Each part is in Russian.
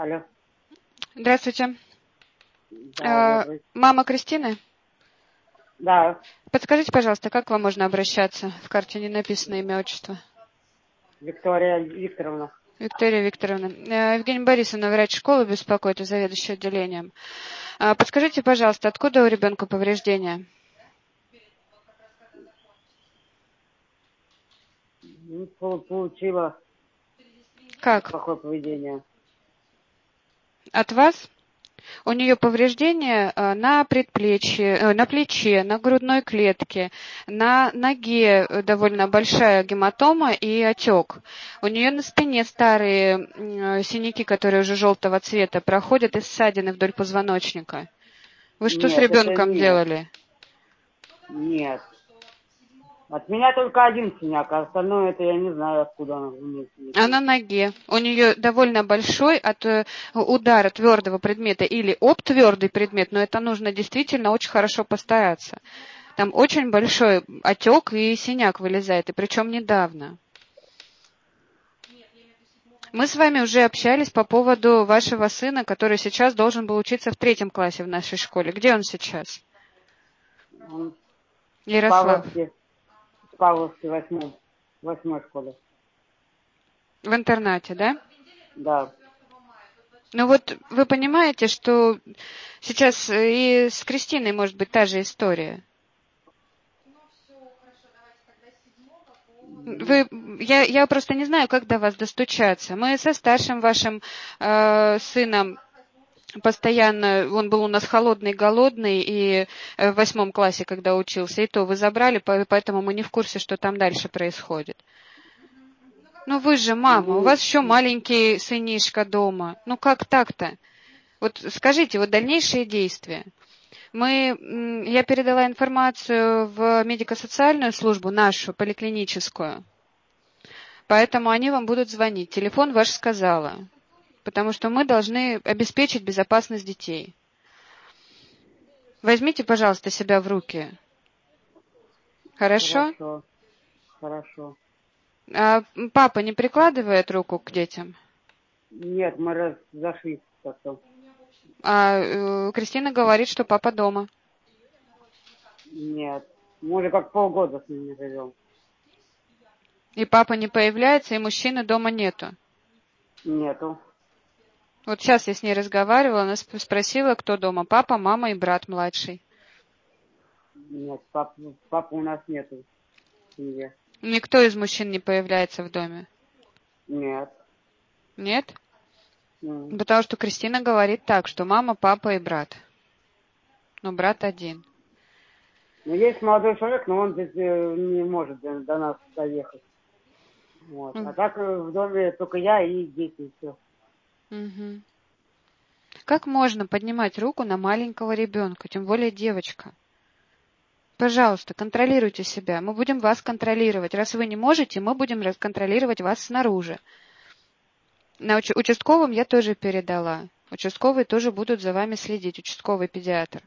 Алло. Здравствуйте. Да, добрый. Мама Кристины? Да, Подскажите, пожалуйста, как к вам можно обращаться? В карте не написано имя, отчество. Виктория Викторовна. Виктория Викторовна. Евгения Борисовна, врач школы, беспокоит, и заведующий отделением. Подскажите, пожалуйста, откуда у ребенка повреждения? Ну, получила Как? плохое поведение. От вас? У нее повреждения на предплечье, на плече, на грудной клетке, на ноге довольно большая гематома и отек. У нее на спине старые синяки, которые уже желтого цвета, проходят и ссадины вдоль позвоночника. Вы что с Нет, это ребенком нет. делали? Нет. От меня только один синяк, а остальное это я не знаю, откуда он у меня А на синяки. ноге. У нее довольно большой от удара твердого предмета или об твердый предмет, но это нужно действительно очень хорошо постараться. Там очень большой отек и синяк вылезает, и причем недавно. Мы с вами уже общались по поводу вашего сына, который сейчас должен был учиться в 3 классе в нашей школе. Где он сейчас? Он в Ярослав. Павловске восьмой школе. В интернате, да? Да. Ну вот вы понимаете, что сейчас и с Кристиной может быть та же история. Я просто не знаю, как до вас достучаться. Мы со старшим вашим сыном постоянно, он был у нас холодный, голодный, и в 8 классе, когда учился, и то вы забрали, поэтому мы не в курсе, что там дальше происходит. Ну вы же мама, у Ну, вас еще маленький сынишка дома. Ну как так-то? Вот скажите, вот дальнейшие действия. Я передала информацию в медико-социальную службу, нашу, поликлиническую. Поэтому они вам будут звонить. Телефон ваш сказала. Потому что мы должны обеспечить безопасность детей. Возьмите, пожалуйста, себя в руки. Хорошо? хорошо, хорошо. А папа не прикладывает руку к детям? Нет, мы разошлись как-то. Кристина говорит, что папа дома. Нет. Мы уже как полгода с ними живем. И папа не появляется, и мужчины дома нету. Нету. Вот сейчас я с ней разговаривала, она спросила, кто дома. Папа, мама и брат младший. Нет, папы у нас нету в семье. Никто из мужчин не появляется в доме. Нет. Нет? М. Потому что Кристина говорит так, что мама, папа и брат. Но брат один. Ну, есть молодой человек, но он здесь не может до нас доехать. Вот. А так в доме только я и дети, и все. Мгм. Как можно поднимать руку на маленького ребенка, тем более девочка? Пожалуйста, контролируйте себя. Мы будем вас контролировать. Раз вы не можете, мы будем контролировать вас снаружи. На участковым я тоже передала. Участковые тоже будут за вами следить, участковый педиатр.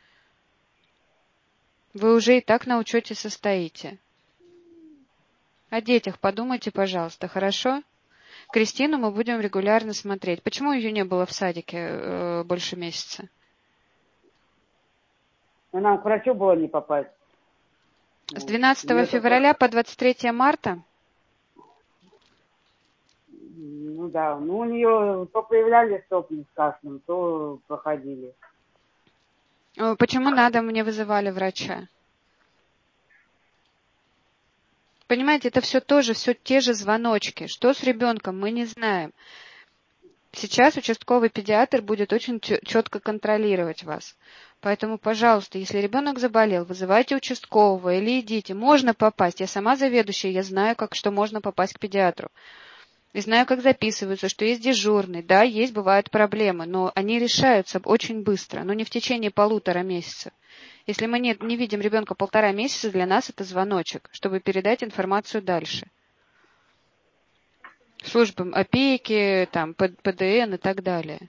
Вы уже и так на учете состоите. О детях подумайте, пожалуйста, хорошо? Кристину мы будем регулярно смотреть. Почему ее не было в садике больше месяца? Но нам к врачу было не попасть. С Вот. 12 Мне только, февраля по 23 марта? ну да, ну у нее то появлялись сопли с кашлем, то проходили. Почему на дом мне вызывали врача? Понимаете, это все тоже, все те же звоночки. Что с ребенком, мы не знаем. Сейчас участковый педиатр будет очень четко контролировать вас. Поэтому, пожалуйста, если ребенок заболел, вызывайте участкового или идите. Можно попасть. Я сама заведующая, я знаю, что можно попасть к педиатру. И знаю, как записываются, что есть дежурный. Да, есть, бывают проблемы, но они решаются очень быстро, но не в течение 1,5 месяца. Если мы не видим ребенка 1,5 месяца, для нас это звоночек, чтобы передать информацию дальше. Службам опеки, там, ПДН и так далее.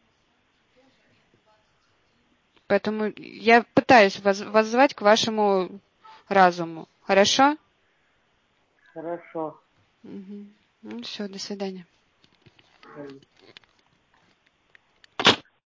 Поэтому я пытаюсь воззвать к вашему разуму. Хорошо? Хорошо. Угу. Ну все, до свидания.